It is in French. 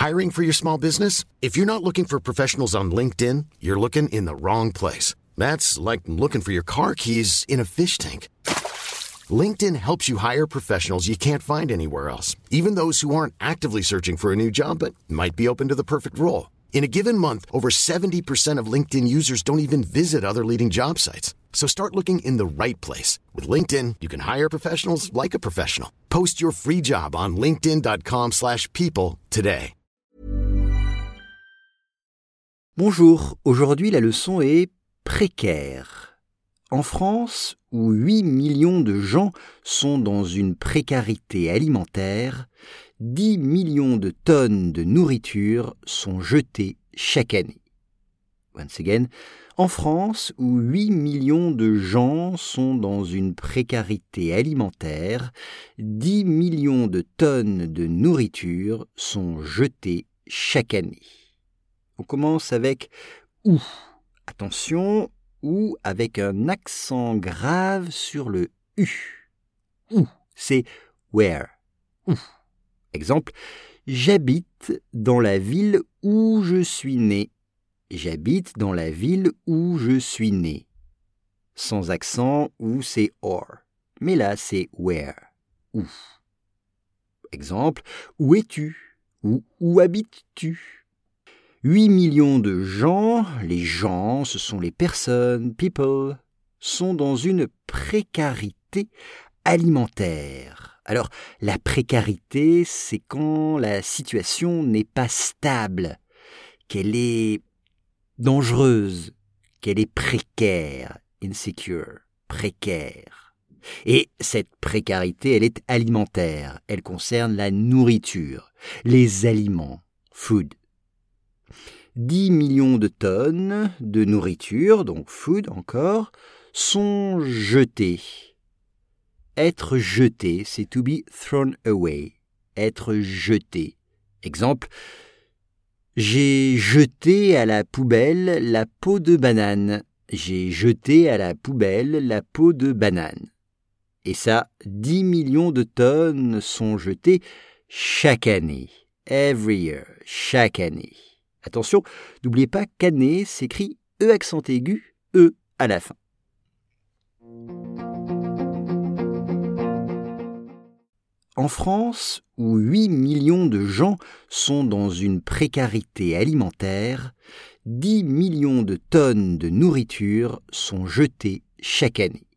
Hiring for your small business? If you're not looking for professionals on LinkedIn, you're looking in the wrong place. That's like looking for your car keys in a fish tank. LinkedIn helps you hire professionals you can't find anywhere else, even those who aren't actively searching for a new job but might be open to the perfect role. In a given month, over 70% of LinkedIn users don't even visit other leading job sites. So start looking in the right place. With LinkedIn, you can hire professionals like a professional. Post your free job on linkedin.com/people today. Bonjour, aujourd'hui la leçon est précaire. En France, où 8 millions de gens sont dans une précarité alimentaire, 10 millions de tonnes de nourriture sont jetées chaque année. Once again, en France, où 8 millions de gens sont dans une précarité alimentaire, 10 millions de tonnes de nourriture sont jetées chaque année. On commence avec « où ». Attention, « ou » avec un accent grave sur le « u ». « Où », c'est « where ». Où. Exemple, j'habite dans la ville où je suis né. J'habite dans la ville où je suis né. Sans accent, où c'est or. Mais là, c'est where. Où. Exemple, où es-tu? Ou où habites-tu? 8 millions de gens, les gens, ce sont les personnes, people, sont dans une précarité alimentaire. Alors, la précarité, c'est quand la situation n'est pas stable, qu'elle est dangereuse, qu'elle est précaire, insecure, précaire. Et cette précarité, elle est alimentaire, elle concerne la nourriture, les aliments, food. 10 millions de tonnes de nourriture, donc food encore, sont jetées. Être jeté, c'est to be thrown away. Être jeté. Exemple, j'ai jeté à la poubelle la peau de banane. J'ai jeté à la poubelle la peau de banane. Et ça, 10 millions de tonnes sont jetées chaque année. Every year, chaque année. Attention, n'oubliez pas qu'année s'écrit E accent aigu, E à la fin. En France, où 8 millions de gens sont dans une précarité alimentaire, 10 millions de tonnes de nourriture sont jetées chaque année.